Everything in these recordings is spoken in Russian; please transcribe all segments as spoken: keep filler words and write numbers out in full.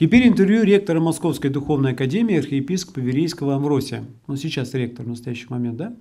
Теперь интервью ректора Московской Духовной Академии архиепископа Верейского Амвросия. Он сейчас ректор в настоящий момент, да?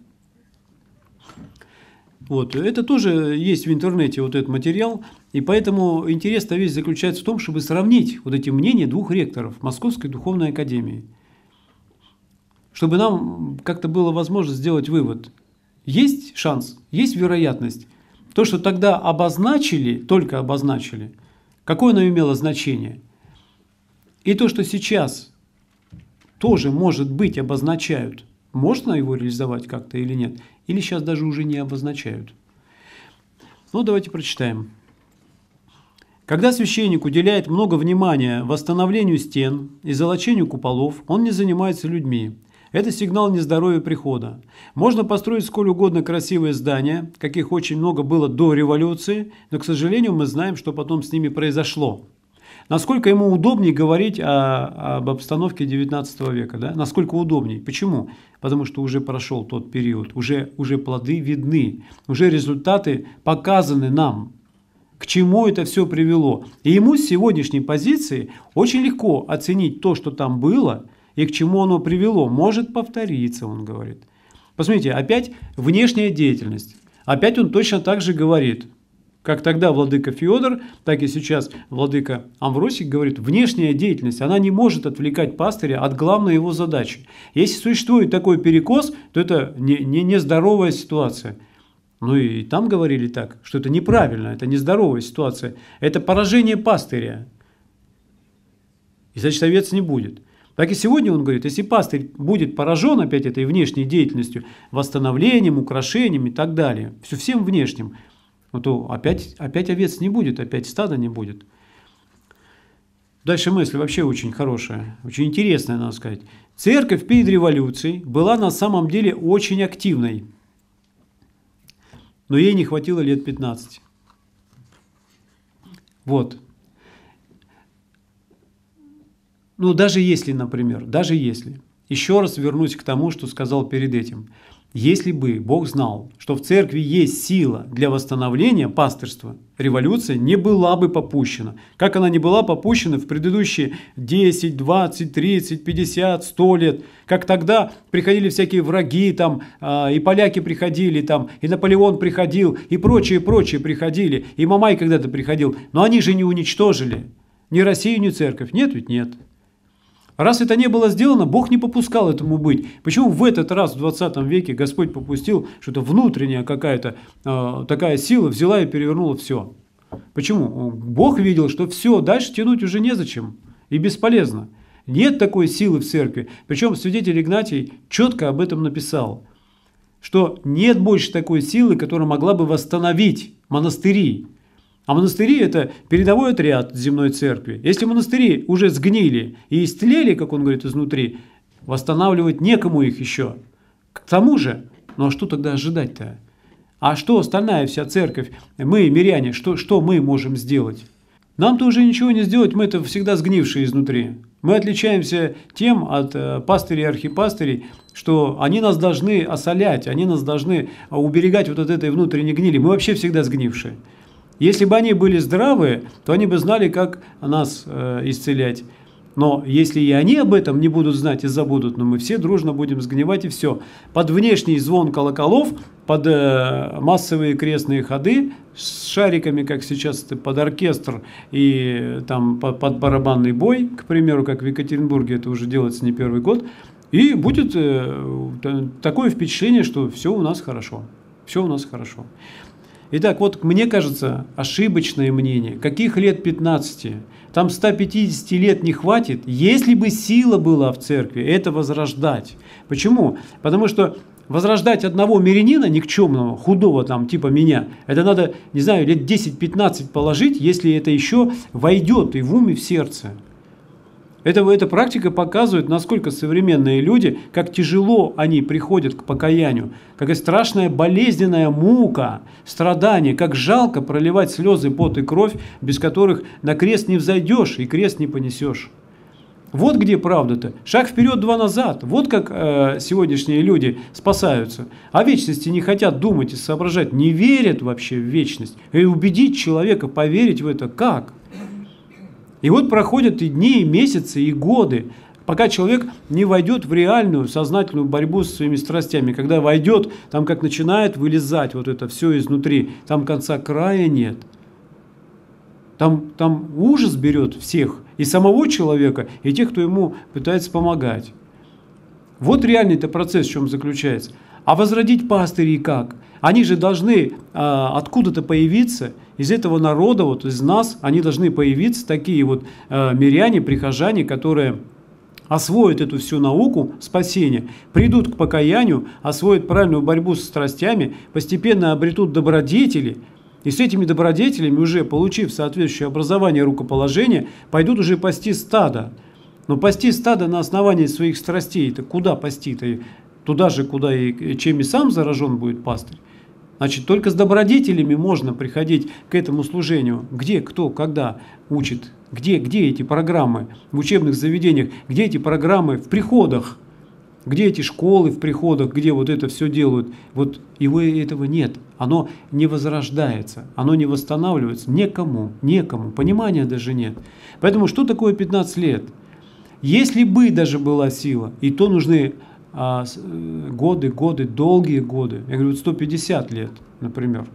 Вот. Это тоже есть в интернете, вот этот материал. И поэтому интерес-то весь заключается в том, чтобы сравнить вот эти мнения двух ректоров Московской Духовной Академии. Чтобы нам как-то было возможно сделать вывод. Есть шанс, есть вероятность. То, что тогда обозначили, только обозначили, какое оно имело значение. И то, что сейчас тоже, может быть, обозначают, можно его реализовать как-то или нет, или сейчас даже уже не обозначают. Ну, давайте прочитаем. Когда священник уделяет много внимания восстановлению стен и золочению куполов, он не занимается людьми. Это сигнал нездоровья прихода. Можно построить сколь угодно красивые здания, каких очень много было до революции, но, к сожалению, мы знаем, что потом с ними произошло. Насколько ему удобнее говорить о, об обстановке девятнадцатого века, да? Насколько удобнее. Почему? Потому что уже прошел тот период, уже, уже плоды видны, уже результаты показаны нам, к чему это все привело. И ему с сегодняшней позиции очень легко оценить то, что там было, и к чему оно привело. Может повториться, он говорит. Посмотрите, опять внешняя деятельность. Опять он точно так же говорит. Как тогда владыка Феодор, так и сейчас владыка Амвросий говорит, внешняя деятельность, она не может отвлекать пастыря от главной его задачи. Если существует такой перекос, то это не, не, нездоровая ситуация. Ну и там говорили так, что это неправильно, это нездоровая ситуация. Это поражение пастыря. И значит, овец не будет. Так и сегодня он говорит, если пастырь будет поражен опять этой внешней деятельностью, восстановлением, украшением и так далее, все всем внешним, то опять, опять овец не будет, опять стада не будет. Дальше мысль вообще очень хорошая, очень интересная, надо сказать. Церковь перед революцией была на самом деле очень активной, но ей не хватило лет пятнадцати. Вот. Ну, даже если, например, даже если, еще раз вернусь к тому, что сказал перед этим. Если бы Бог знал, что в церкви есть сила для восстановления пастырства, революция не была бы попущена. Как она не была попущена в предыдущие десять, двадцать, тридцать, пятьдесят, сто лет. Как тогда приходили всякие враги, там, и поляки приходили, там, и Наполеон приходил, и прочие, прочие приходили, и Мамай когда-то приходил. Но они же не уничтожили ни Россию, ни церковь. Нет ведь нет. Раз это не было сделано, Бог не попускал этому быть. Почему в этот раз, в двадцатом веке, Господь попустил, что это внутренняя какая-то э, такая сила взяла и перевернула все? Почему? Бог видел, что все, дальше тянуть уже незачем и бесполезно. Нет такой силы в церкви. Причем святитель Игнатий четко об этом написал, что нет больше такой силы, которая могла бы восстановить монастыри. А монастыри – это передовой отряд земной церкви. Если монастыри уже сгнили и истлели, как он говорит, изнутри, восстанавливать некому их еще. К тому же, ну а что тогда ожидать-то? А что остальная вся церковь, мы, миряне, что, что мы можем сделать? Нам-то уже ничего не сделать, мы это всегда сгнившие изнутри. Мы отличаемся тем от пастырей и архипастырей, что они нас должны осолять, они нас должны уберегать вот от этой внутренней гнили. Мы вообще всегда сгнившие. Если бы они были здравые, то они бы знали, как нас э, исцелять. Но если и они об этом не будут знать и забудут, но мы все дружно будем сгнивать и все. Под внешний звон колоколов, под э, массовые крестные ходы с шариками, как сейчас под оркестр и там под, под барабанный бой, к примеру, как в Екатеринбурге это уже делается не первый год, и будет э, такое впечатление, что все у нас хорошо. Все у нас хорошо. Итак, вот мне кажется, ошибочное мнение, каких лет пятнадцати, там ста пятидесяти лет не хватит, если бы сила была в церкви, это возрождать. Почему? Потому что возрождать одного мирянина никчемного, худого там типа меня, это надо, не знаю, лет десять-пятнадцать положить, если это еще войдет и в ум, и в сердце. Это, эта практика показывает, насколько современные люди, как тяжело они приходят к покаянию, какая страшная болезненная мука, страдание, как жалко проливать слезы, пот и кровь, без которых на крест не взойдешь и крест не понесешь. Вот где правда-то. Шаг вперед, два назад. Вот как э, сегодняшние люди спасаются. О вечности не хотят думать и соображать, не верят вообще в вечность. И убедить человека поверить в это как? И вот проходят и дни, и месяцы, и годы, пока человек не войдет в реальную сознательную борьбу со своими страстями. Когда войдет, там как начинает вылезать вот это все изнутри, там конца края нет. Там, там ужас берет всех, и самого человека, и тех, кто ему пытается помогать. Вот реальный-то процесс в чем заключается. А возродить пастырей как? Они же должны а, откуда-то появиться, из этого народа, вот из нас, они должны появиться такие вот а, миряне, прихожане, которые освоят эту всю науку спасения, придут к покаянию, освоят правильную борьбу со страстями, постепенно обретут добродетели, и с этими добродетелями, уже получив соответствующее образование, рукоположение, пойдут уже пасти стадо. Но пасти стадо на основании своих страстей, это куда пасти-то? Туда же, куда и чем и сам заражен будет пастырь. Значит, только с добродетелями можно приходить к этому служению. Где, кто, когда учит? Где, где эти программы в учебных заведениях? Где эти программы в приходах? Где эти школы в приходах, где вот это все делают? Вот его этого нет. Оно не возрождается, оно не восстанавливается. Некому, некому. Понимания даже нет. Поэтому что такое пятнадцать лет? Если бы даже была сила, и то нужны а, годы, годы, долгие годы. Я говорю, сто пятьдесят лет, например.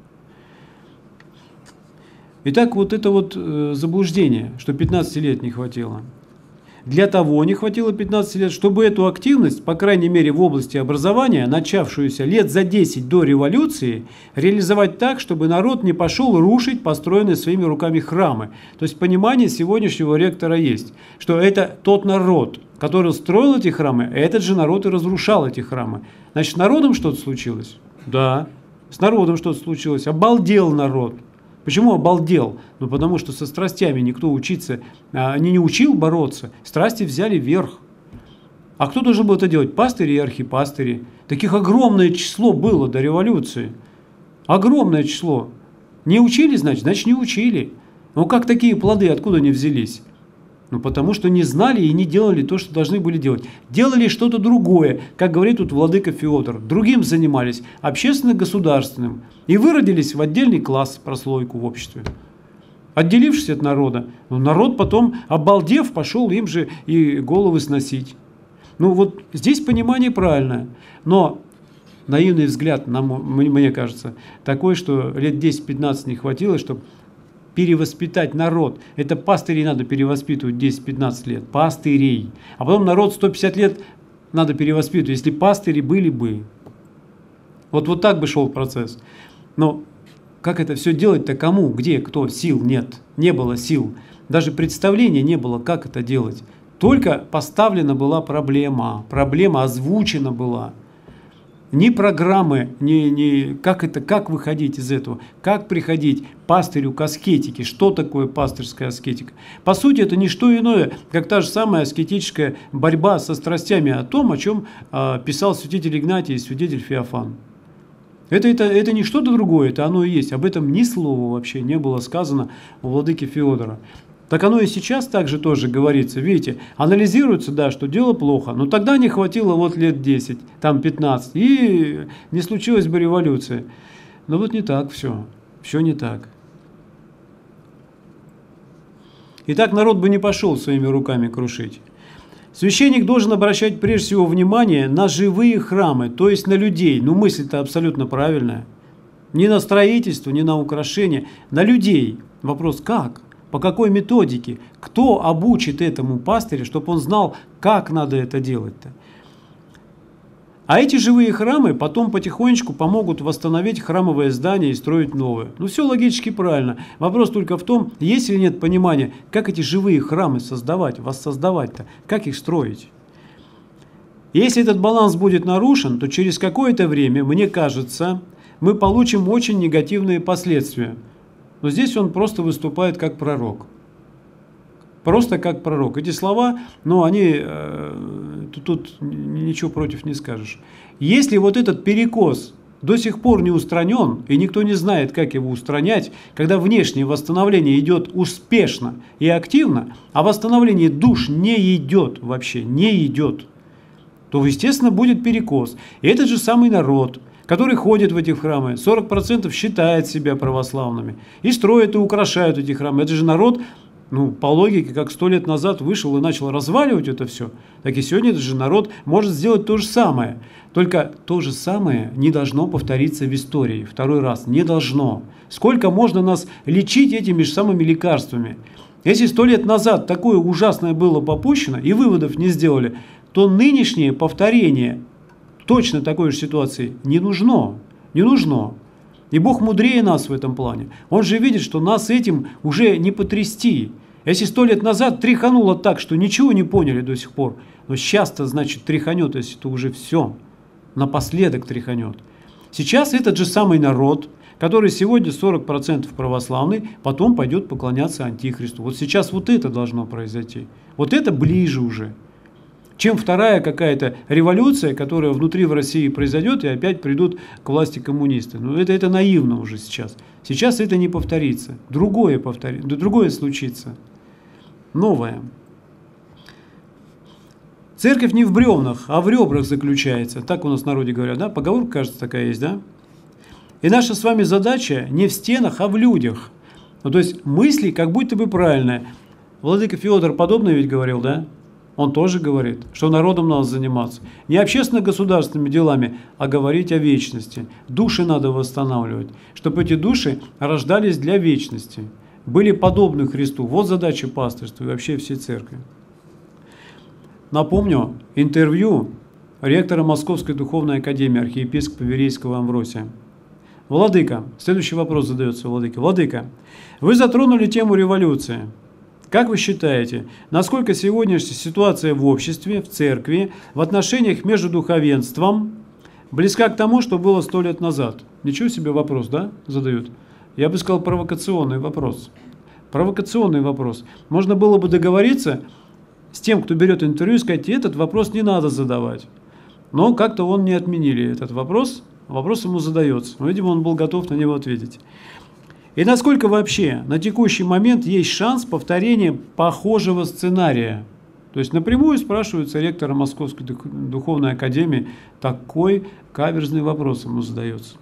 Итак, вот это вот э, заблуждение, что пятнадцати лет не хватило. Для того не хватило пятнадцати лет, чтобы эту активность, по крайней мере в области образования, начавшуюся лет за десять до революции, реализовать так, чтобы народ не пошел рушить построенные своими руками храмы. То есть понимание сегодняшнего ректора есть, что это тот народ, который строил эти храмы, этот же народ и разрушал эти храмы. Значит, с народом что-то случилось? Да, с народом что-то случилось. Обалдел народ. Почему обалдел? Ну, потому что со страстями никто учиться, а, не, не учил бороться. Страсти взяли верх. А кто должен был это делать? Пастыри и архипастыри. Таких огромное число было до революции. Огромное число. Не учили, значит? Значит, не учили. Но как такие плоды, откуда они взялись? Ну, потому что не знали и не делали то, что должны были делать. Делали что-то другое, как говорит тут владыка Феодор. Другим занимались, общественно-государственным. И выродились в отдельный класс, прослойку в обществе. Отделившись от народа, ну, народ потом, обалдев, пошел им же и головы сносить. Ну, вот здесь понимание правильное. Но наивный взгляд, нам, мне кажется, такой, что лет десять-пятнадцать не хватило, чтобы перевоспитать народ. Это пастырей надо перевоспитывать десять-пятнадцать лет. Пастырей. А потом народ сто пятьдесят лет надо перевоспитывать, если пастыри были бы. Вот, вот так бы шел процесс. Но как это все делать-то кому? Где? Кто? Сил нет. Не было сил. Даже представления не было, как это делать. Только поставлена была проблема. Проблема озвучена была. Ни программы, ни, ни как это, как выходить из этого, как приходить пастырю к аскетике, что такое пастырская аскетика. По сути, это не что иное, как та же самая аскетическая борьба со страстями, о том, о чем э, писал святитель Игнатий и святитель Феофан. Это, это, это не что-то другое, это оно и есть. Об этом ни слова вообще не было сказано у владыки Феодора. Так оно и сейчас также тоже говорится. Видите, анализируется, да, что дело плохо, но тогда не хватило вот лет десять, там пятнадцать, и не случилась бы революция. Но вот не так все, все не так. Итак, народ бы не пошел своими руками крушить. Священник должен обращать прежде всего внимание на живые храмы, то есть на людей. Ну, мысль-то абсолютно правильная. Не на строительство, не на украшение, на людей. Вопрос, как? По какой методике? Кто обучит этому пастырю, чтобы он знал, как надо это делать-то? А эти живые храмы потом потихонечку помогут восстановить храмовое здание и строить новое. Ну, все логически правильно. Вопрос только в том, есть или нет понимания, как эти живые храмы создавать, воссоздавать-то, как их строить. Если этот баланс будет нарушен, то через какое-то время, мне кажется, мы получим очень негативные последствия. Но здесь он просто выступает как пророк. Просто как пророк. Эти слова, ну, они, э, тут, тут ничего против не скажешь. Если вот этот перекос до сих пор не устранен, и никто не знает, как его устранять, когда внешнее восстановление идет успешно и активно, а восстановление душ не идет вообще, не идет, то, естественно, будет перекос. И этот же самый народ, который ходит в эти храмы, сорок процентов считает себя православными, и строят и украшают эти храмы. Это же народ Ну, по логике, как сто лет назад вышел и начал разваливать это все, так и сегодня этот же народ может сделать то же самое. Только то же самое не должно повториться в истории. Второй раз не должно. Сколько можно нас лечить этими же самыми лекарствами? Если сто лет назад такое ужасное было попущено и выводов не сделали, то нынешнее повторение точно такой же ситуации не нужно. Не нужно. И Бог мудрее нас в этом плане. Он же видит, что нас этим уже не потрясти. Если сто лет назад тряхануло так, что ничего не поняли до сих пор, но сейчас-то, значит, тряханет, если то уже все, напоследок тряханет. Сейчас этот же самый народ, который сегодня сорок процентов православный, потом пойдет поклоняться Антихристу. Вот сейчас вот это должно произойти. Вот это ближе уже, чем вторая какая-то революция, которая внутри в России произойдет, и опять придут к власти коммунисты. Ну, это, это наивно уже сейчас. Сейчас это не повторится. Другое повторится, другое случится. Новое. Церковь не в бревнах, а в ребрах заключается. Так у нас в народе говорят, да? Поговорка, кажется, такая есть, да? И наша с вами задача не в стенах, а в людях. Ну, то есть мысли как будто бы правильные. Владыка Феодор подобное ведь говорил, да? Он тоже говорит, что народом надо заниматься. Не общественно-государственными делами, а говорить о вечности. Души надо восстанавливать, чтобы эти души рождались для вечности. Были подобны Христу. Вот задача пастырства и вообще всей церкви. Напомню, интервью ректора Московской духовной академии архиепископа Верейского Амвросия. Владыка, следующий вопрос задается Владыке. Владыка, вы затронули тему революции. Как вы считаете, насколько сегодняшняя ситуация в обществе, в церкви, в отношениях между духовенством близка к тому, что было сто лет назад? Ничего себе вопрос, да, задают? Я бы сказал, провокационный вопрос. Провокационный вопрос. Можно было бы договориться с тем, кто берет интервью, и сказать, этот вопрос не надо задавать. Но как-то он не отменили этот вопрос, вопрос ему задается. Но, видимо, он был готов на него ответить. И насколько вообще на текущий момент есть шанс повторения похожего сценария? То есть напрямую спрашивается ректора Московской духовной академии, такой каверзный вопрос ему задается.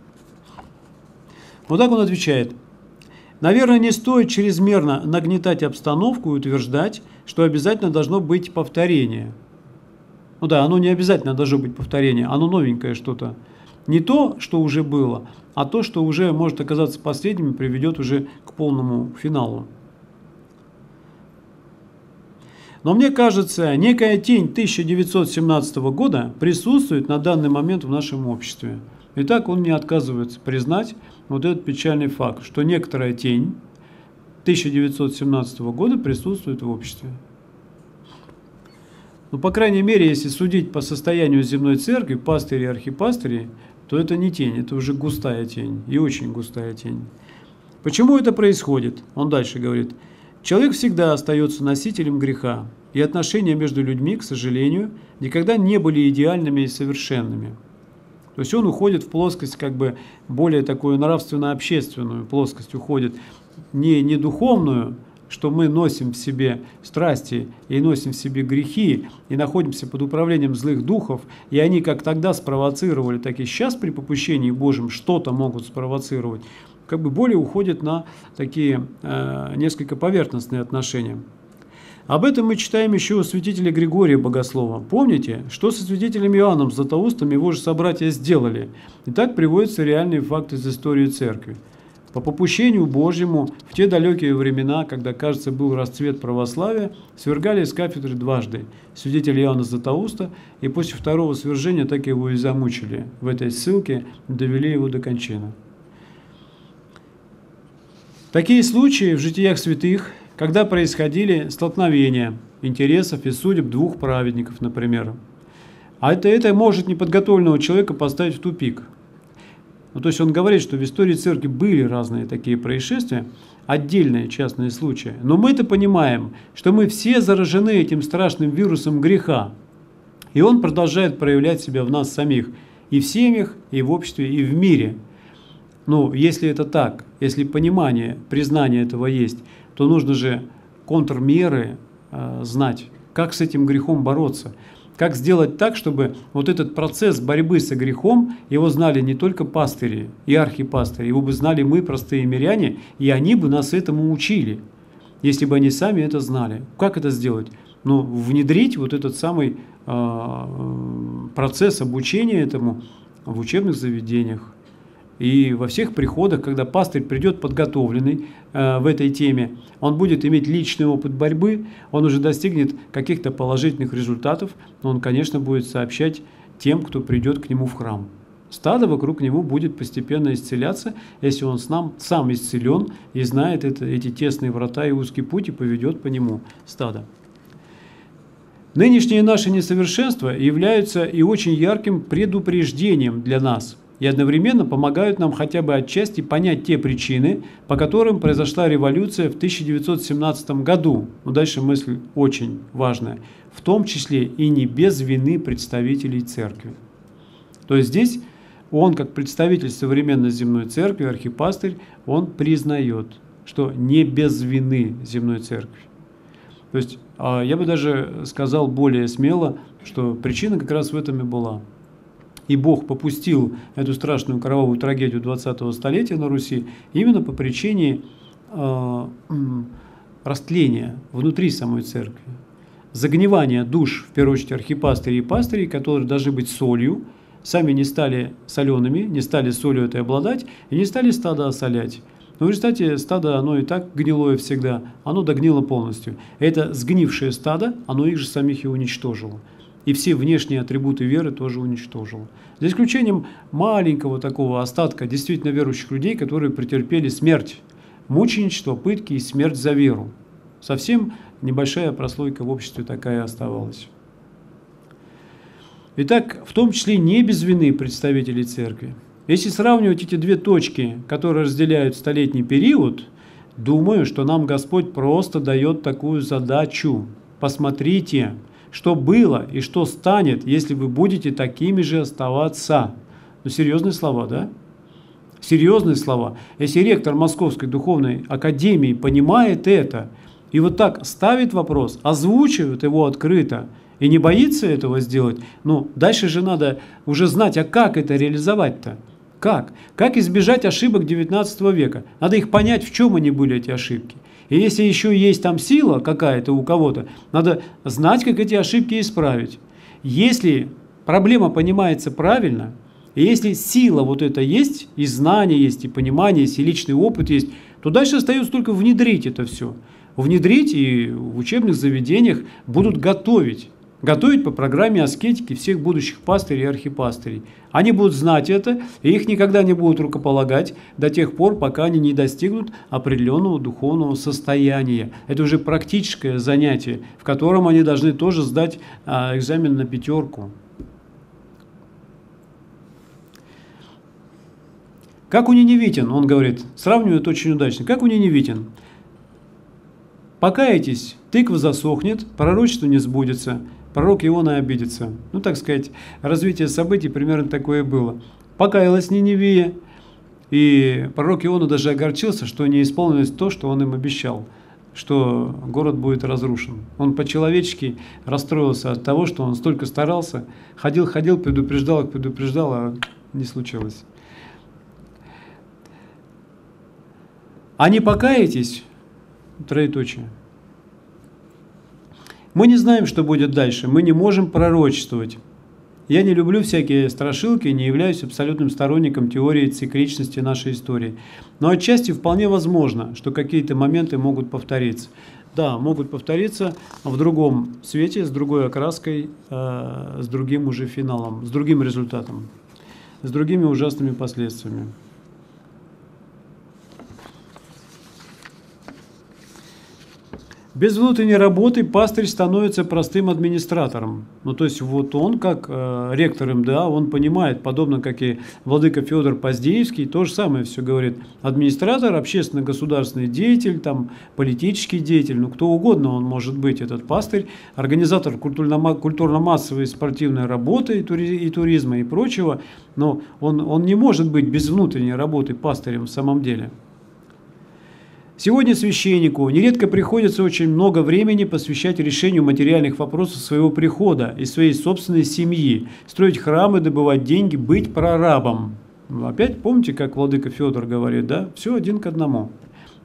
Вот так он отвечает. Наверное, не стоит чрезмерно нагнетать обстановку и утверждать, что обязательно должно быть повторение. Ну да, оно не обязательно должно быть повторение, оно новенькое что-то. Не то, что уже было, а то, что уже может оказаться последним и приведет уже к полному финалу. Но мне кажется, некая тень тысяча девятьсот семнадцатого года присутствует на данный момент в нашем обществе. И так он не отказывается признать вот этот печальный факт, что некоторая тень тысяча девятьсот семнадцатого года присутствует в обществе. Ну, по крайней мере, если судить по состоянию земной церкви, пастырей и архипастырей, то это не тень, это уже густая тень, и очень густая тень. Почему это происходит? Он дальше говорит. Человек всегда остается носителем греха, и отношения между людьми, к сожалению, никогда не были идеальными и совершенными. То есть он уходит в плоскость, как бы более такую нравственно-общественную плоскость, уходит не, не духовную, что мы носим в себе страсти и носим в себе грехи, и находимся под управлением злых духов, и они как тогда спровоцировали, так и сейчас при попущении Божьем что-то могут спровоцировать, как бы более уходят на такие э, несколько поверхностные отношения. Об этом мы читаем еще у святителя Григория Богослова. Помните, что со святителем Иоанном Златоустом его же собратья сделали? И так приводятся реальные факты из истории церкви. По попущению Божьему в те далекие времена, когда, кажется, был расцвет православия, свергали с кафедры дважды святителя Иоанна Златоуста, и после второго свержения так его и замучили. В этой ссылке довели его до кончины. Такие случаи в житиях святых, когда происходили столкновения интересов и судеб двух праведников, например. А это, это может неподготовленного человека поставить в тупик. Ну, то есть он говорит, что в истории церкви были разные такие происшествия, отдельные частные случаи. Но мы-то понимаем, что мы все заражены этим страшным вирусом греха. И он продолжает проявлять себя в нас самих. И в семьях, и в обществе, и в мире. Ну, если это так, если понимание, признание этого есть, то нужно же контрмеры э, знать, как с этим грехом бороться. Как сделать так, чтобы вот этот процесс борьбы со грехом, его знали не только пастыри и архипастыри, его бы знали мы, простые миряне, и они бы нас этому учили. если бы они сами это знали. Как это сделать? Ну, внедрить вот этот самый э, процесс обучения этому в учебных заведениях. И во всех приходах, когда пастырь придет подготовленный э, в этой теме, он будет иметь личный опыт борьбы, он уже достигнет каких-то положительных результатов, но он, конечно, будет сообщать тем, кто придет к нему в храм. Стадо вокруг него будет постепенно исцеляться, если он сам, сам исцелен и знает это, эти тесные врата и узкий путь и поведет по нему стадо. Нынешние наши несовершенства являются и очень ярким предупреждением для нас и одновременно помогают нам хотя бы отчасти понять те причины, по которым произошла революция в тысяча девятьсот семнадцатом году. Но дальше мысль очень важная. В том числе и не без вины представителей церкви. То есть здесь он, как представитель современной земной церкви, архипастырь, он признает, что не без вины земной церкви. То есть я бы даже сказал более смело, что причина как раз в этом и была. И Бог попустил эту страшную кровавую трагедию двадцатого столетия на Руси именно по причине э, растления внутри самой церкви. Загнивания душ, в первую очередь, архипастырей и пастырей, которые должны быть солью, сами не стали солеными, не стали солью этой обладать и не стали стадо осолять. Но в результате стадо, оно и так гнилое всегда, оно догнило полностью. Это сгнившее стадо, оно их же самих и уничтожило. И все внешние атрибуты веры тоже уничтожило. За исключением маленького такого остатка действительно верующих людей, которые претерпели смерть, мученичество, пытки и смерть за веру. Совсем небольшая прослойка в обществе такая оставалась. Итак, в том числе не без вины представителей церкви. Если сравнивать эти две точки, которые разделяют столетний период, думаю, что нам Господь просто дает такую задачу. Посмотрите, что было и что станет, если вы будете такими же оставаться. Ну, серьезные слова, да? Серьезные слова. Если ректор Московской духовной академии понимает это, и вот так ставит вопрос, озвучивает его открыто, и не боится этого сделать, ну, дальше же надо уже знать, а как это реализовать-то? Как? Как избежать ошибок девятнадцатого века? Надо их понять, в чем они были, эти ошибки. И если еще есть там сила какая-то у кого-то, надо знать, как эти ошибки исправить. Если проблема понимается правильно, и если сила вот эта есть, и знание есть, и понимание есть, и личный опыт есть, то дальше остается только внедрить это все. Внедрить, и в учебных заведениях будут готовить. Готовить по программе аскетики всех будущих пастырей и архипастырей. Они будут знать это, и их никогда не будут рукополагать до тех пор, пока они не достигнут определенного духовного состояния. Это уже практическое занятие, в котором они должны тоже сдать а, экзамен на пятерку. Как у ниневитян, он говорит, сравнивает очень удачно, как у ниневитян. Покаетесь, тыква засохнет, пророчество не сбудется. Пророк Иона обидится. Ну, так сказать, развитие событий примерно такое было. Покаялась Ниневия, и пророк Иона даже огорчился, что не исполнилось то, что он им обещал, что город будет разрушен. Он по-человечески расстроился от того, что он столько старался, ходил-ходил, предупреждал, предупреждал, а не случилось. А не покаетесь, троеточие. Мы не знаем, что будет дальше, мы не можем пророчествовать. Я не люблю всякие страшилки, не являюсь абсолютным сторонником теории цикличности нашей истории. Но отчасти вполне возможно, что какие-то моменты могут повториться. Да, могут повториться в другом свете, с другой окраской, э, с другим уже финалом, с другим результатом, с другими ужасными последствиями. Без внутренней работы пастырь становится простым администратором. Ну, то есть, вот он, как э, ректор эм дэ а, он понимает, подобно как и владыка Федор Поздеевский, то же самое все говорит. Администратор, общественно-государственный деятель, там, политический деятель, ну, кто угодно он может быть, этот пастырь, организатор культурно-массовой спортивной работы и, тури и туризма и прочего, но он, он не может быть без внутренней работы пастырем в самом деле. Сегодня священнику нередко приходится очень много времени посвящать решению материальных вопросов своего прихода и своей собственной семьи, строить храмы, добывать деньги, быть прорабом. Опять помните, как владыка Федор говорит, да? Все один к одному. То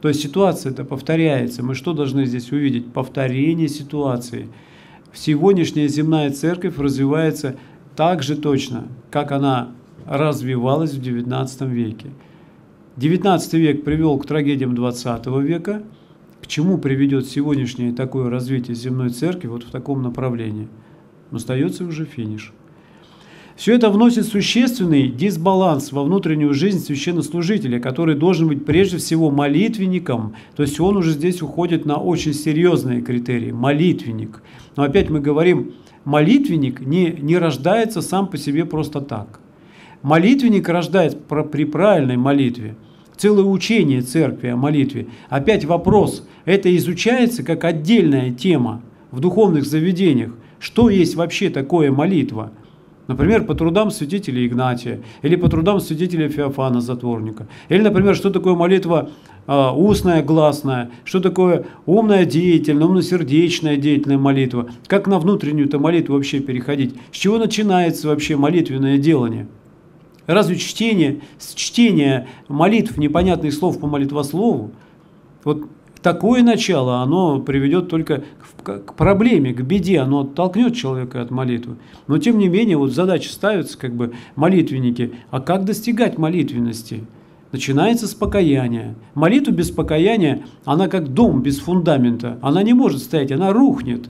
То есть ситуация-то повторяется. Мы что должны здесь увидеть? Повторение ситуации. Сегодняшняя земная церковь развивается так же точно, как она развивалась в девятнадцатом веке. девятнадцатый век привел к трагедиям двадцатого века. К чему приведет сегодняшнее такое развитие земной церкви вот в таком направлении? Остается уже финиш. Все это вносит существенный дисбаланс во внутреннюю жизнь священнослужителя, который должен быть прежде всего молитвенником. То есть он уже здесь уходит на очень серьезные критерии. Молитвенник. Но опять мы говорим, молитвенник не, не рождается сам по себе просто так. Молитвенник рождается при правильной молитве. Целое учение церкви о молитве. Опять вопрос, это изучается как отдельная тема в духовных заведениях. Что есть вообще такое молитва? Например, по трудам святителя Игнатия, или по трудам святителя Феофана Затворника. Или, например, что такое молитва э, устная, гласная, что такое умная деятельная, умносердечная деятельная молитва. Как на внутреннюю-то молитву вообще переходить? С чего начинается вообще молитвенное делание? Разве чтение, с чтения молитв, непонятных слов по молитвослову, вот такое начало, оно приведет только к, к проблеме, к беде, оно оттолкнет человека от молитвы. Но тем не менее, вот задача ставится, как бы, молитвенники, а как достигать молитвенности? Начинается с покаяния. Молитва без покаяния, она как дом без фундамента, она не может стоять, она рухнет.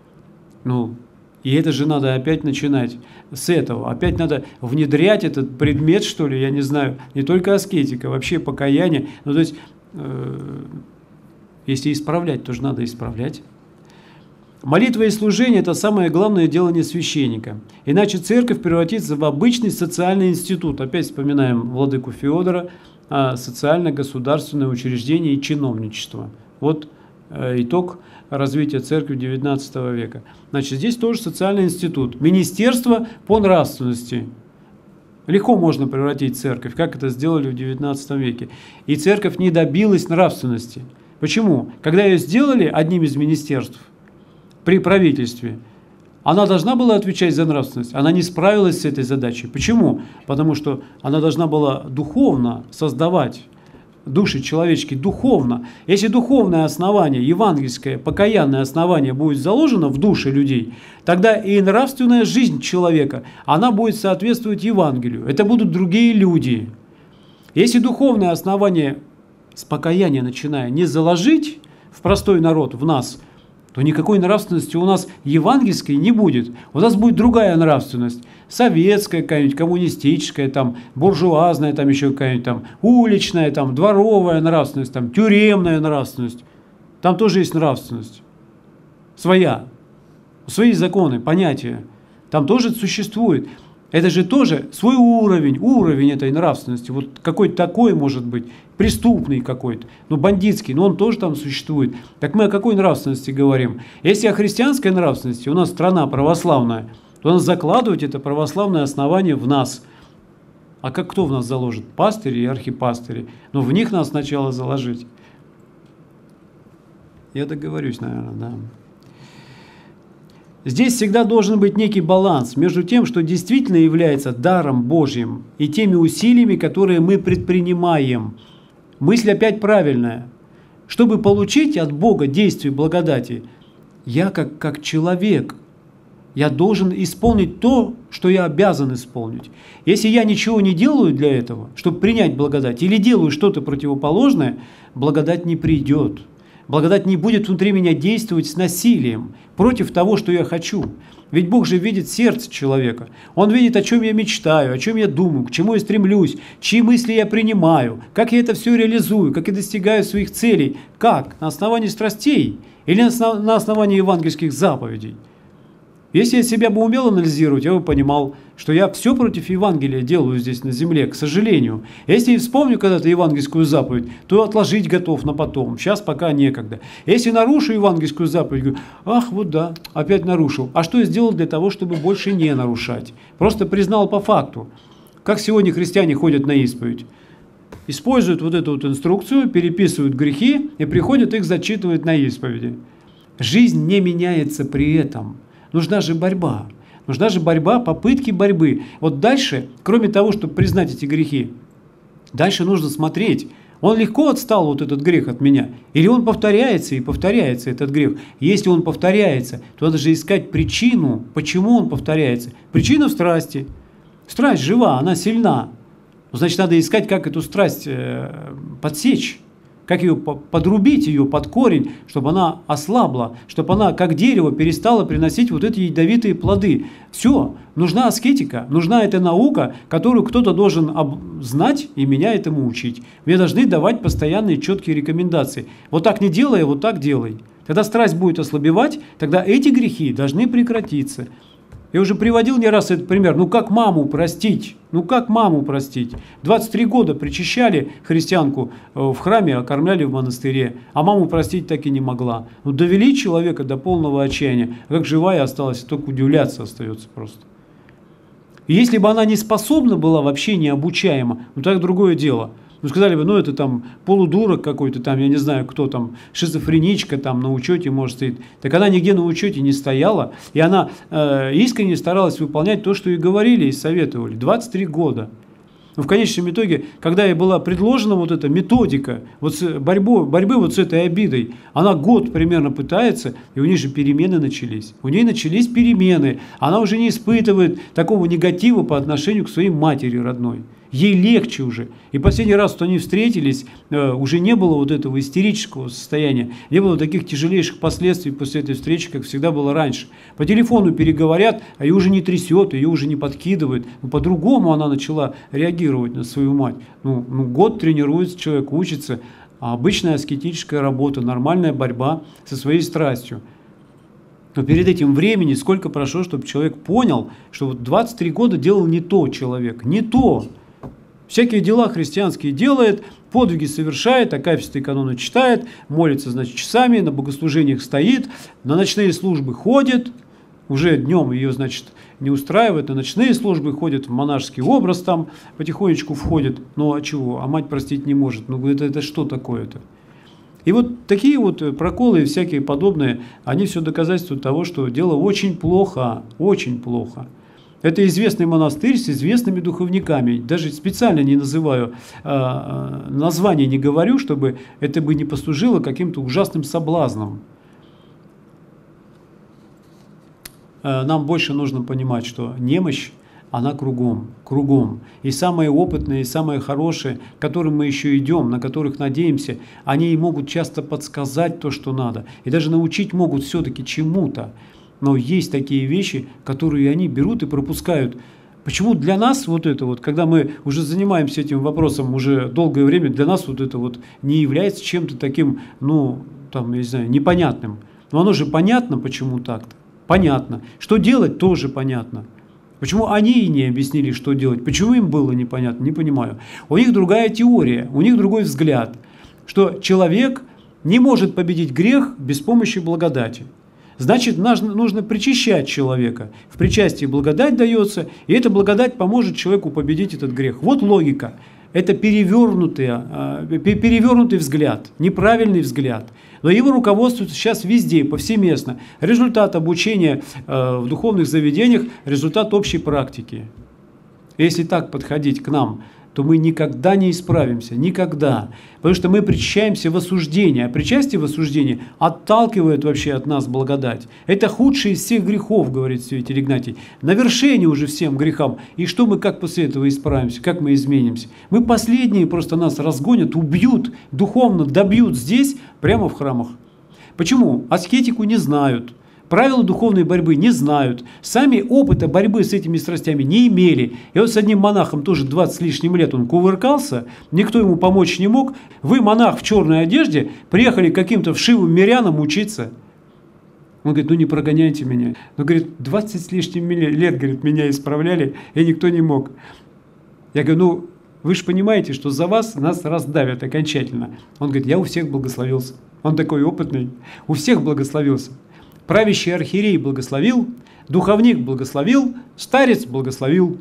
Ну, и это же надо опять начинать с этого. Опять надо внедрять этот предмет, что ли, я не знаю, не только аскетика, вообще покаяние. Ну, то есть, э, если исправлять, то же надо исправлять. Молитва и служение – это самое главное делание священника. Иначе церковь превратится в обычный социальный институт. Опять вспоминаем владыку Феодора, социально-государственное учреждение и чиновничество. Вот э, итог развития церкви девятнадцатого века. Значит, здесь тоже социальный институт. Министерство по нравственности. Легко можно превратить церковь, как это сделали в девятнадцатом веке. И церковь не добилась нравственности. Почему? Когда ее сделали одним из министерств при правительстве, она должна была отвечать за нравственность. Она не справилась с этой задачей. Почему? Потому что она должна была духовно создавать души человеческие, духовно. Если духовное основание, евангельское, покаянное основание будет заложено в душе людей, тогда и нравственная жизнь человека, она будет соответствовать Евангелию. Это будут другие люди. Если духовное основание с покаяния начиная не заложить в простой народ, в нас, то никакой нравственности у нас евангельской не будет. У нас будет другая нравственность. Советская какая-нибудь, коммунистическая, там, буржуазная, там еще какая-нибудь, там, уличная, там, дворовая нравственность, там, тюремная нравственность. Там тоже есть нравственность. Своя. Свои законы, понятия. Там тоже существует. Это же тоже свой уровень, уровень этой нравственности. Вот какой-то такой может быть, преступный какой-то, ну бандитский, но он тоже там существует. Так мы о какой нравственности говорим? Если о христианской нравственности, у нас страна православная, то надо закладывать это православное основание в нас. А как кто в нас заложит? Пастыри и архипастыри. Но в них надо сначала заложить. Я договорюсь, наверное, да. Здесь всегда должен быть некий баланс между тем, что действительно является даром Божьим, и теми усилиями, которые мы предпринимаем. Мысль опять правильная. Чтобы получить от Бога действие благодати, я как, как человек, я должен исполнить то, что я обязан исполнить. Если я ничего не делаю для этого, чтобы принять благодать, или делаю что-то противоположное, благодать не придет. Благодать не будет внутри меня действовать с насилием против того, что я хочу. Ведь Бог же видит сердце человека. Он видит, о чем я мечтаю, о чем я думаю, к чему я стремлюсь, чьи мысли я принимаю, как я это все реализую, как я достигаю своих целей. Как? На основании страстей или на основании евангельских заповедей? Если я себя бы умел анализировать, я бы понимал, что я все против Евангелия делаю здесь на земле, к сожалению. Если я вспомню когда-то евангельскую заповедь, то отложить готов на потом. Сейчас пока некогда. Если нарушу евангельскую заповедь, говорю, ах, вот да, опять нарушил. А что я сделал для того, чтобы больше не нарушать? Просто признал по факту. Как сегодня христиане ходят на исповедь? Используют вот эту вот инструкцию, переписывают грехи и приходят их зачитывать на исповеди. Жизнь не меняется при этом. Нужна же борьба. Нужна же борьба, попытки борьбы. Вот дальше, кроме того, чтобы признать эти грехи, дальше нужно смотреть. Он легко отстал, вот этот грех от меня? Или он повторяется и повторяется, этот грех? Если он повторяется, то надо же искать причину, почему он повторяется. Причина в страсти. Страсть жива, она сильна. Значит, надо искать, как эту страсть подсечь. Как ее подрубить, ее под корень, чтобы она ослабла, чтобы она, как дерево, перестала приносить вот эти ядовитые плоды. Все, нужна аскетика, нужна эта наука, которую кто-то должен знать и меня этому учить. Мне должны давать постоянные четкие рекомендации. Вот так не делай, вот так делай. Тогда страсть будет ослабевать, тогда эти грехи должны прекратиться. Я уже приводил не раз этот пример. Ну как маму простить? Ну как маму простить? двадцать три года причащали христианку в храме, окормляли в монастыре, а маму простить так и не могла. Ну довели человека до полного отчаяния. А как живая осталась, только удивляться остается просто. И если бы она не способна была, вообще не обучаема, ну так другое дело. Ну, сказали бы, ну, это там полудурок какой-то, там, я не знаю, кто там, шизофреничка там на учете может стоит. Так она нигде на учете не стояла, и она э, искренне старалась выполнять то, что ей говорили и советовали. двадцать три года. Но в конечном итоге, когда ей была предложена вот эта методика вот с борьбой, борьбы вот с этой обидой, она год примерно пытается, и у нее же перемены начались. У нее начались перемены. Она уже не испытывает такого негатива по отношению к своей матери родной. Ей легче уже. И последний раз, что они встретились, уже не было вот этого истерического состояния, не было таких тяжелейших последствий после этой встречи, как всегда было раньше. По телефону переговорят, а ее уже не трясет, ее уже не подкидывает. Ну, по-другому она начала реагировать на свою мать. Ну, ну, год тренируется человек, учится. А обычная аскетическая работа, нормальная борьба со своей страстью. Но перед этим времени сколько прошло, чтобы человек понял, что вот двадцать три года делал не то человек, не то. Всякие дела христианские делает, подвиги совершает, акафисты и каноны читает, молится, значит, часами, на богослужениях стоит, на ночные службы ходит, уже днем ее, значит, не устраивает, на ночные службы ходит, в монашеский образ там потихонечку входит. Ну а чего? А мать простить не может. Ну это, это что такое-то? И вот такие вот проколы и всякие подобные, они все доказательства того, что дело очень плохо, очень плохо. Это известный монастырь с известными духовниками. Даже специально не называю, э, название не говорю, чтобы это бы не послужило каким-то ужасным соблазном. Э, нам больше нужно понимать, что немощь, она кругом, кругом. И самые опытные, и самые хорошие, к которым мы еще идем, на которых надеемся, они и могут часто подсказать то, что надо. И даже научить могут все-таки чему-то. Но есть такие вещи, которые они берут и пропускают. Почему для нас вот это вот, когда мы уже занимаемся этим вопросом уже долгое время, для нас вот это вот не является чем-то таким, ну, там, я не знаю, непонятным. Но оно же понятно, почему так-то. Понятно. Что делать, тоже понятно. Почему они и не объяснили, что делать? Почему им было непонятно? Не понимаю. У них другая теория, у них другой взгляд, что человек не может победить грех без помощи благодати. Значит, нужно причащать человека. В причастии благодать дается, и эта благодать поможет человеку победить этот грех. Вот логика. Это перевернутый, перевернутый взгляд, неправильный взгляд. Но его руководствуют сейчас везде, повсеместно. Результат обучения в духовных заведениях, результат общей практики. Если так подходить к нам, то мы никогда не исправимся, никогда. Потому что мы причащаемся в осуждение, а причастие в осуждении отталкивает вообще от нас благодать. Это худший из всех грехов, говорит святитель Игнатий. На вершине уже всем грехам. И что мы как после этого исправимся, как мы изменимся? Мы последние просто нас разгонят, убьют, духовно добьют здесь, прямо в храмах. Почему? Аскетику не знают. Правила духовной борьбы не знают, сами опыта борьбы с этими страстями не имели. И вот с одним монахом тоже двадцать с лишним лет он кувыркался, никто ему помочь не мог. Вы, монах в черной одежде, приехали к каким-то вшивым мирянам учиться. Он говорит, ну не прогоняйте меня. Ну, говорит, двадцать с лишним лет, говорит, меня исправляли, и никто не мог. Я говорю, ну вы же понимаете, что за вас нас раздавят окончательно. Он говорит, я у всех благословился. Он такой опытный, у всех благословился. Правящий архиерей благословил, духовник благословил, старец благословил.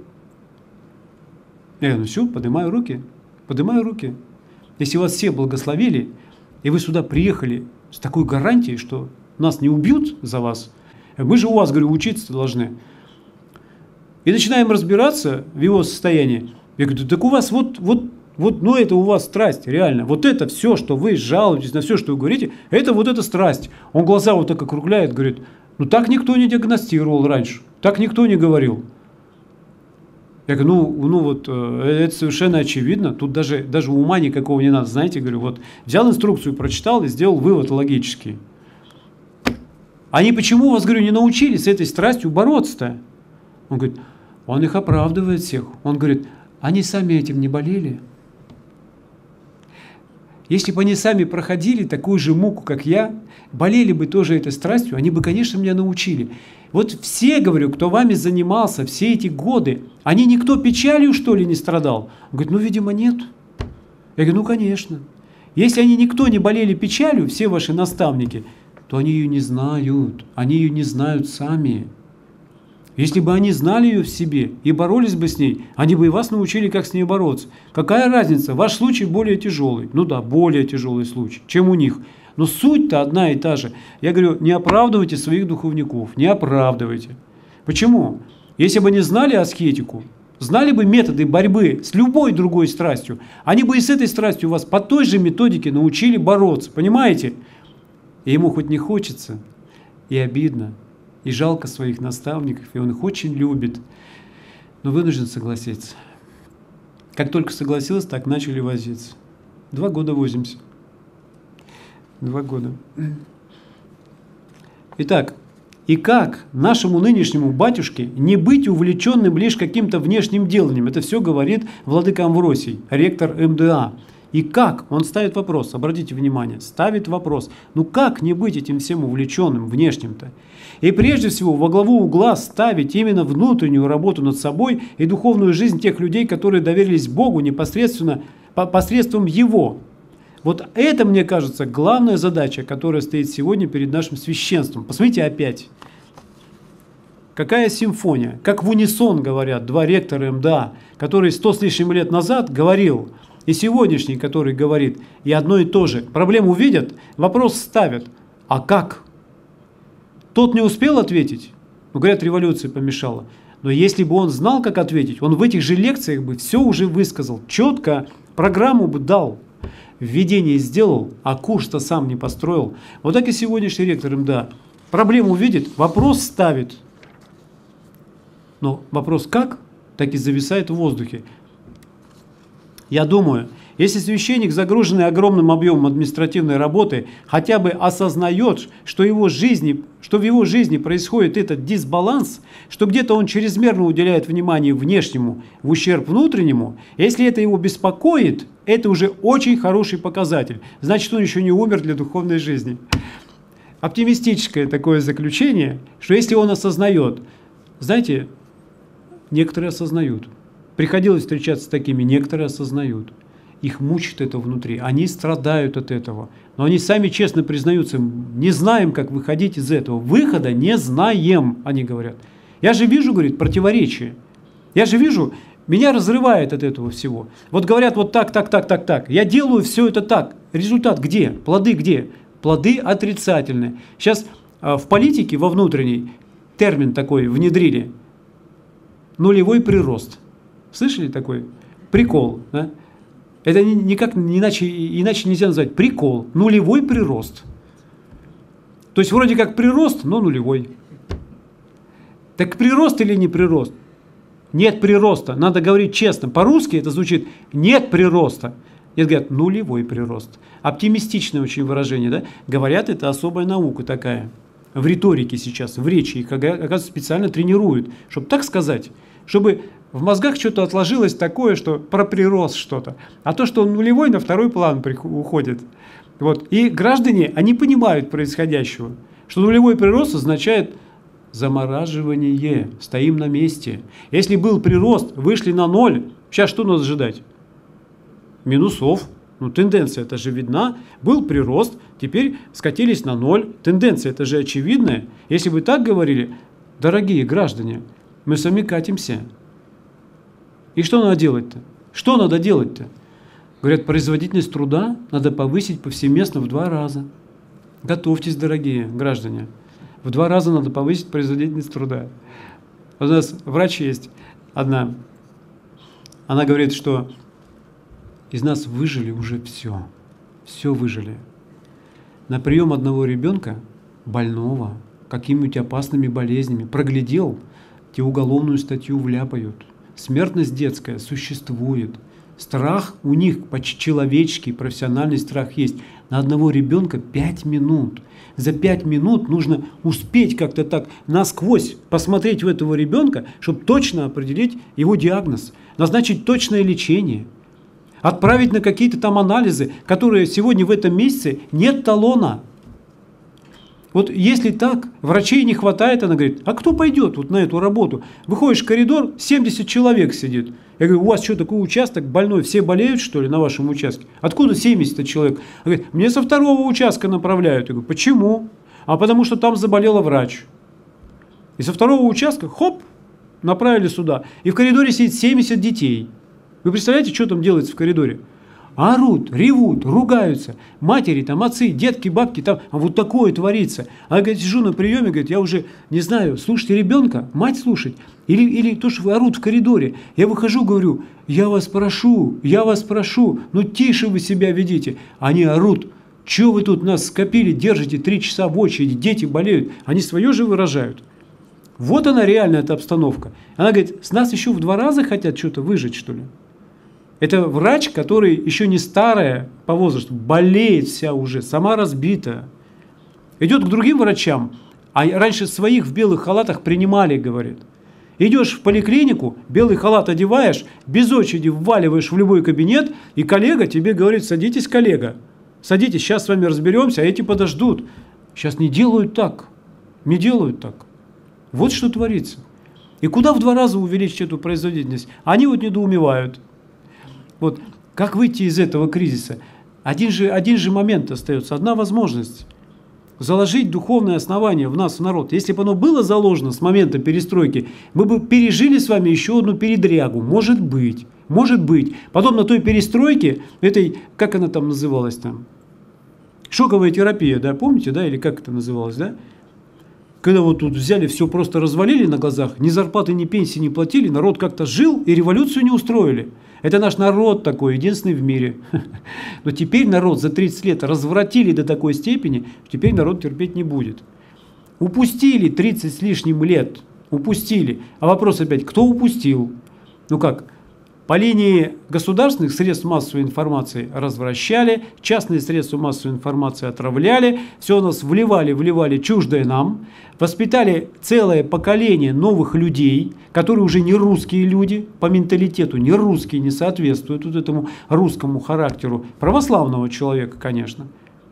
Я говорю, ну все, поднимаю руки, поднимаю руки. Если вас все благословили, и вы сюда приехали с такой гарантией, что нас не убьют за вас, мы же у вас, говорю, учиться должны. И начинаем разбираться в его состоянии. Я говорю, так у вас вот, вот Вот, ну это у вас страсть, реально. Вот это все, что вы жалуетесь, на все, что вы говорите, это вот эта страсть. Он глаза вот так округляет, говорит, ну так никто не диагностировал раньше, так никто не говорил. Я говорю, ну, ну вот, это совершенно очевидно, тут даже, даже ума никакого не надо, знаете, говорю, вот взял инструкцию, прочитал и сделал вывод логический. Они почему вас, говорю, не научились с этой страстью бороться-то? Он говорит, он их оправдывает всех. Он говорит, они сами этим не болели. Если бы они сами проходили такую же муку, как я, болели бы тоже этой страстью, они бы, конечно, меня научили. Вот все, говорю, кто вами занимался все эти годы, они никто печалью, что ли, не страдал? Он говорит, ну, видимо, нет. Я говорю, ну, конечно. Если они никто не болели печалью, все ваши наставники, то они ее не знают, они ее не знают сами. Если бы они знали ее в себе и боролись бы с ней, они бы и вас научили, как с ней бороться. Какая разница? Ваш случай более тяжелый. Ну да, более тяжелый случай, чем у них. Но суть-то одна и та же. Я говорю, не оправдывайте своих духовников, не оправдывайте. Почему? Если бы они знали аскетику, знали бы методы борьбы с любой другой страстью, они бы и с этой страстью вас по той же методике научили бороться. Понимаете? И ему хоть не хочется, и обидно, и жалко своих наставников, и он их очень любит, но вынужден согласиться. Как только согласился, так начали возиться. Два года возимся. Два года. Итак, и как нашему нынешнему батюшке не быть увлеченным лишь каким-то внешним деланием? Это все говорит владыка Амвросий, ректор эм дэ а. И как? Он ставит вопрос, обратите внимание, ставит вопрос. Ну как не быть этим всем увлеченным внешним-то? И прежде всего во главу угла ставить именно внутреннюю работу над собой и духовную жизнь тех людей, которые доверились Богу непосредственно посредством Его. Вот это, мне кажется, главная задача, которая стоит сегодня перед нашим священством. Посмотрите опять. Какая симфония? Как в унисон говорят два ректора эм дэ а, который сто с лишним лет назад говорил, и сегодняшний, который говорит, и одно и то же. Проблему видят, вопрос ставят. А как? Тот не успел ответить. Ну, говорят, революция помешала. Но если бы он знал, как ответить, он в этих же лекциях бы все уже высказал. Четко программу бы дал. Введение сделал, а курс-то сам не построил. Вот так и сегодняшний ректор эм дэ а. Проблему видит, вопрос ставит. Но вопрос как, так и зависает в воздухе. Я думаю, если священник, загруженный огромным объемом административной работы, хотя бы осознает, что, его жизни, что в его жизни происходит этот дисбаланс, что где-то он чрезмерно уделяет внимание внешнему в ущерб внутреннему, если это его беспокоит, это уже очень хороший показатель. Значит, он еще не умер для духовной жизни. Оптимистическое такое заключение, что если он осознает, знаете, некоторые осознают. Приходилось встречаться с такими, некоторые осознают. Их мучит это внутри, они страдают от этого. Но они сами честно признаются, не знаем, как выходить из этого. Выхода не знаем, они говорят. Я же вижу, говорит, противоречие. Я же вижу, меня разрывает от этого всего. Вот говорят, вот так, так, так, так, так. Я делаю все это так. Результат где? Плоды где? Плоды отрицательные. Сейчас в политике, во внутренней, термин такой внедрили. Нулевой прирост. Слышали такой? Прикол. Да? Это никак иначе, иначе нельзя назвать. Прикол. Нулевой прирост. То есть вроде как прирост, но нулевой. Так прирост или не прирост? Нет прироста. Надо говорить честно. По-русски это звучит нет прироста. Нет, говорят, нулевой прирост. Оптимистичное очень выражение. Да? Говорят, это особая наука такая. В риторике сейчас, в речи. Их, оказывается, специально тренируют. Чтобы так сказать. Чтобы в мозгах что-то отложилось такое, что про прирост что-то. А то, что он нулевой, на второй план уходит. Вот. И граждане, они понимают происходящего. Что нулевой прирост означает замораживание. Стоим на месте. Если был прирост, вышли на ноль, сейчас что нас ожидать? Минусов. Ну, тенденция это же видна. Был прирост, теперь скатились на ноль. Тенденция это же очевидная. Если вы так говорили, дорогие граждане, мы сами катимся. И что надо делать-то? Что надо делать-то? Говорят, производительность труда надо повысить повсеместно в два раза. Готовьтесь, дорогие граждане. В два раза надо повысить производительность труда. У нас врач есть одна. Она говорит, что Из нас выжили уже все. Все выжили. На прием одного ребенка, больного, какими-нибудь опасными болезнями, проглядел, те уголовную статью вляпают. Смертность детская существует. Страх у них почти человеческий, профессиональный страх есть. На одного ребенка пять минут. За пять минут нужно успеть как-то так насквозь посмотреть в этого ребенка, чтобы точно определить его диагноз, назначить точное лечение, отправить на какие-то там анализы, которые сегодня в этом месяце нет талона. Вот если так, врачей не хватает, она говорит, а кто пойдет вот на эту работу? Выходишь в коридор, семьдесят человек сидит. Я говорю, у вас что, такой участок больной, все болеют, что ли, на вашем участке? Откуда семьдесят человек? Она говорит, мне со второго участка направляют. Я говорю, почему? А потому что там заболела врач. И со второго участка, хоп, направили сюда. И в коридоре сидит семьдесят детей. Вы представляете, что там делается в коридоре? Орут, ревут, ругаются. Матери, там, отцы, детки, бабки, там а вот такое творится. А я, говорит, сижу на приеме, говорит, я уже не знаю, слушайте ребенка, мать слушать, или, или то, что орут в коридоре. Я выхожу, говорю, я вас прошу, я вас прошу, ну тише вы себя ведите. Они орут, что вы тут нас скопили, держите три часа в очереди, дети болеют. Они свое же выражают. Вот она реальная эта обстановка. Она говорит, с нас еще в два раза хотят что-то выжить, что ли? Это врач, который еще не старая по возрасту, болеет вся уже, сама разбита. Идет к другим врачам, а раньше своих в белых халатах принимали, говорит. Идешь в поликлинику, белый халат одеваешь, без очереди вваливаешь в любой кабинет, и коллега тебе говорит, садитесь, коллега, садитесь, сейчас с вами разберемся, а эти подождут. Сейчас не делают так, не делают так. Вот что творится. И куда в два раза увеличить эту производительность? Они вот недоумевают. Вот как выйти из этого кризиса? Один же, один же момент остается, одна возможность. Заложить духовное основание в нас, в народ. Если бы оно было заложено с момента перестройки, мы бы пережили с вами еще одну передрягу. Может быть, может быть. Потом на той перестройке, этой, как она там называлась там? Шоковая терапия, да, помните, да, или как это называлось, да? Когда вот тут взяли, все просто развалили на глазах, ни зарплаты, ни пенсии не платили, народ как-то жил и революцию не устроили. Это наш народ такой, единственный в мире. Но теперь народ за тридцать лет развратили до такой степени, что теперь народ терпеть не будет. Упустили тридцать с лишним лет, упустили. А вопрос опять, кто упустил? Ну как? По линии государственных средств массовой информации развращали, частные средства массовой информации отравляли, все у нас вливали, вливали чуждое нам, воспитали целое поколение новых людей, которые уже не русские люди, по менталитету не русские, не соответствуют вот этому русскому характеру православного человека, конечно.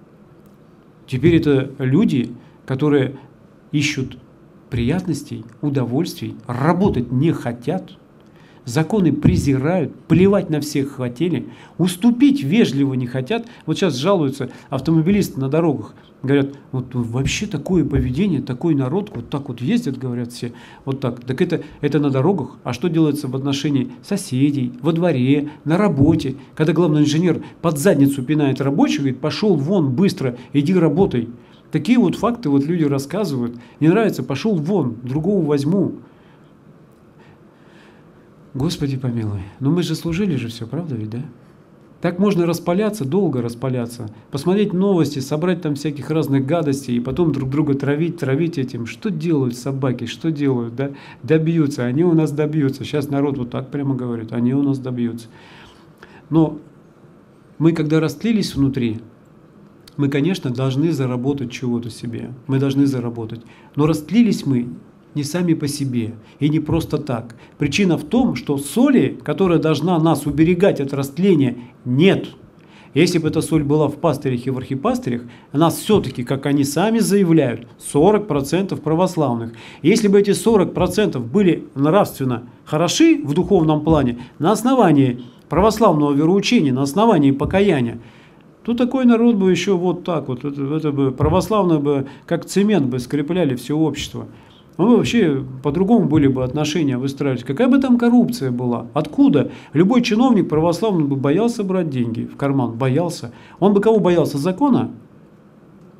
Теперь это люди, которые ищут приятностей, удовольствий, работать не хотят, законы презирают, плевать на всех хотели, уступить вежливо не хотят. Вот сейчас жалуются автомобилисты на дорогах. Говорят, вот вообще такое поведение, такой народ, вот так вот ездят, говорят все, вот так. Так это, это на дорогах. А что делается в отношении соседей, во дворе, на работе? Когда главный инженер под задницу пинает рабочих, говорит, пошел вон быстро, иди работай. Такие вот факты вот люди рассказывают. Не нравится, пошел вон, другого возьму. Господи помилуй, но мы же служили же все, правда ведь, да? Так можно распаляться, долго распаляться, посмотреть новости, собрать там всяких разных гадостей и потом друг друга травить, травить этим. Что делают собаки, что делают, да? Добьются, они у нас добьются. Сейчас народ вот так прямо говорит, они у нас добьются. Но мы когда растлились внутри, мы, конечно, должны заработать чего-то себе, мы должны заработать. Но растлились мы не сами по себе и не просто так. Причина в том, что соли, которая должна нас уберегать от растления, нет. Если бы эта соль была в пастырях и в архипастырях, нас все-таки, как они сами заявляют, сорок процентов православных. Если бы эти сорок процентов были нравственно хороши в духовном плане, на основании православного вероучения, на основании покаяния, то такой народ бы еще вот так вот, это, это бы православное бы, как цемент бы скрепляли все общество. Ну, вообще, по-другому были бы отношения выстраивались. Какая бы там коррупция была? Откуда? Любой чиновник православный бы боялся брать деньги в карман. Боялся. Он бы кого боялся? Закона?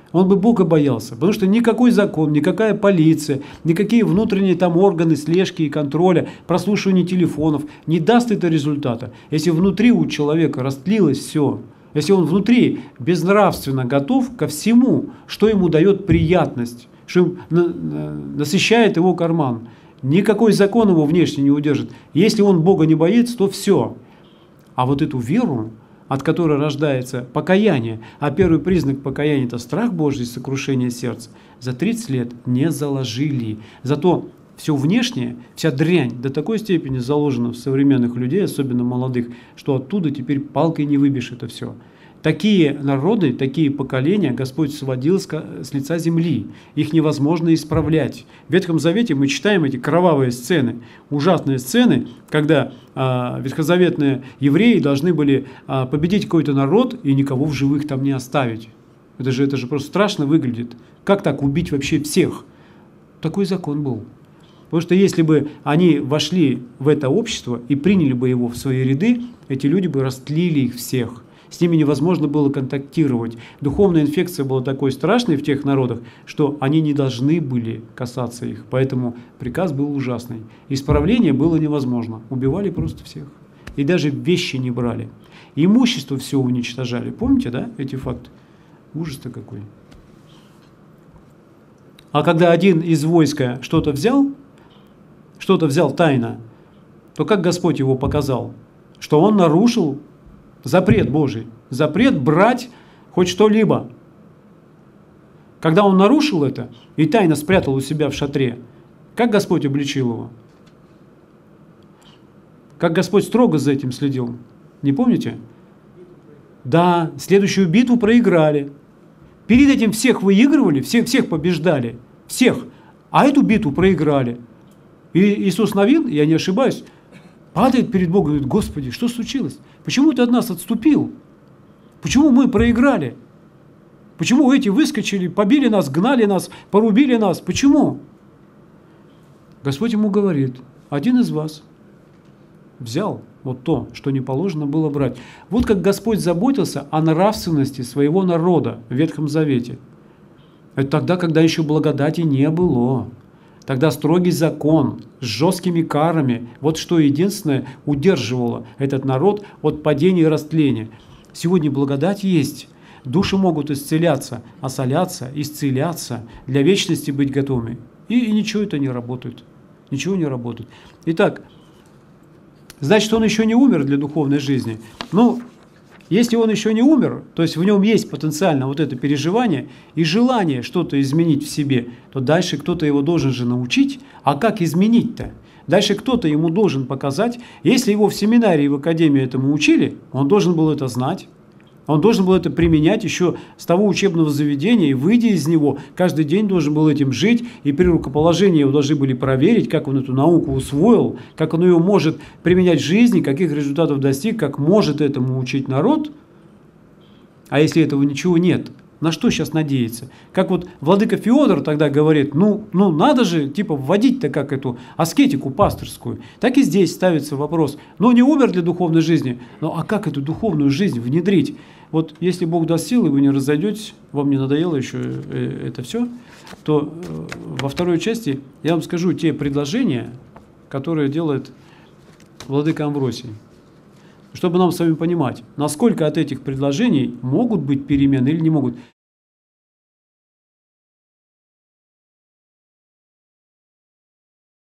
Он бы Бога боялся, потому что никакой закон, никакая полиция, никакие внутренние там органы слежки и контроля, прослушивания телефонов не даст это результата. Если внутри у человека растлилось все, если он внутри безнравственно готов ко всему, что ему дает приятность, что насыщает его карман, никакой закон его внешне не удержит. Если он Бога не боится, то все. А вот эту веру, от которой рождается покаяние, а первый признак покаяния – это страх Божий, сокрушение сердца, за тридцать лет не заложили. Зато все внешнее, вся дрянь до такой степени заложена в современных людей, особенно молодых, что оттуда теперь палкой не выбьешь это все. Такие народы, такие поколения Господь сводил с лица земли. Их невозможно исправлять. В Ветхом Завете мы читаем эти кровавые сцены, ужасные сцены, когда а, ветхозаветные евреи должны были а, победить какой-то народ и никого в живых там не оставить. Это же, это же просто страшно выглядит. Как так убить вообще всех? Такой закон был. Потому что если бы они вошли в это общество и приняли бы его в свои ряды, эти люди бы растлили их всех. С ними невозможно было контактировать. Духовная инфекция была такой страшной в тех народах, что они не должны были касаться их. Поэтому приказ был ужасный. Исправление было невозможно. Убивали просто всех. И даже вещи не брали. Имущество все уничтожали. Помните, да, эти факты? Ужас-то какой. А когда один из войска что-то взял, что-то взял тайно, то как Господь его показал? Что он нарушил запрет Божий. Запрет брать хоть что-либо. Когда он нарушил это и тайно спрятал у себя в шатре, как Господь обличил его? Как Господь строго за этим следил? Не помните? Да, следующую битву проиграли. Перед этим всех выигрывали, всех, всех побеждали. Всех. А эту битву проиграли. И Иисус Навин, я не ошибаюсь, падает перед Богом и говорит: Господи, что случилось? Почему ты от нас отступил? Почему мы проиграли? Почему эти выскочили, побили нас, гнали нас, порубили нас? Почему? Господь ему говорит: один из вас взял вот то, что не положено было брать. Вот как Господь заботился о нравственности своего народа в Ветхом Завете. Это тогда, когда еще благодати не было. Тогда строгий закон с жесткими карами, вот что единственное удерживало этот народ от падения и растления. Сегодня благодать есть, души могут исцеляться, осоляться, исцеляться, для вечности быть готовыми. И, и ничего это не работает. Ничего не работает. Итак, значит, он еще не умер для духовной жизни. Ну, если он еще не умер, то есть в нем есть потенциально вот это переживание и желание что-то изменить в себе, то дальше кто-то его должен же научить. А как изменить-то? Дальше кто-то ему должен показать. Если его в семинарии, в академии этому учили, он должен был это знать. Он должен был это применять еще с того учебного заведения, и, выйдя из него, каждый день должен был этим жить, и при рукоположении его должны были проверить, как он эту науку усвоил, как он ее может применять в жизни, каких результатов достиг, как может этому учить народ. А если этого ничего нет, на что сейчас надеяться? Как вот владыка Феодор тогда говорит: ну, ну надо же типа вводить-то как эту аскетику пасторскую. Так и здесь ставится вопрос: ну не умер для духовной жизни, ну а как эту духовную жизнь внедрить? Вот если Бог даст силы, вы не разойдетесь, вам не надоело еще это все, то во второй части я вам скажу те предложения, которые делает владыка Амвросий. Чтобы нам с вами понимать, насколько от этих предложений могут быть перемены или не могут.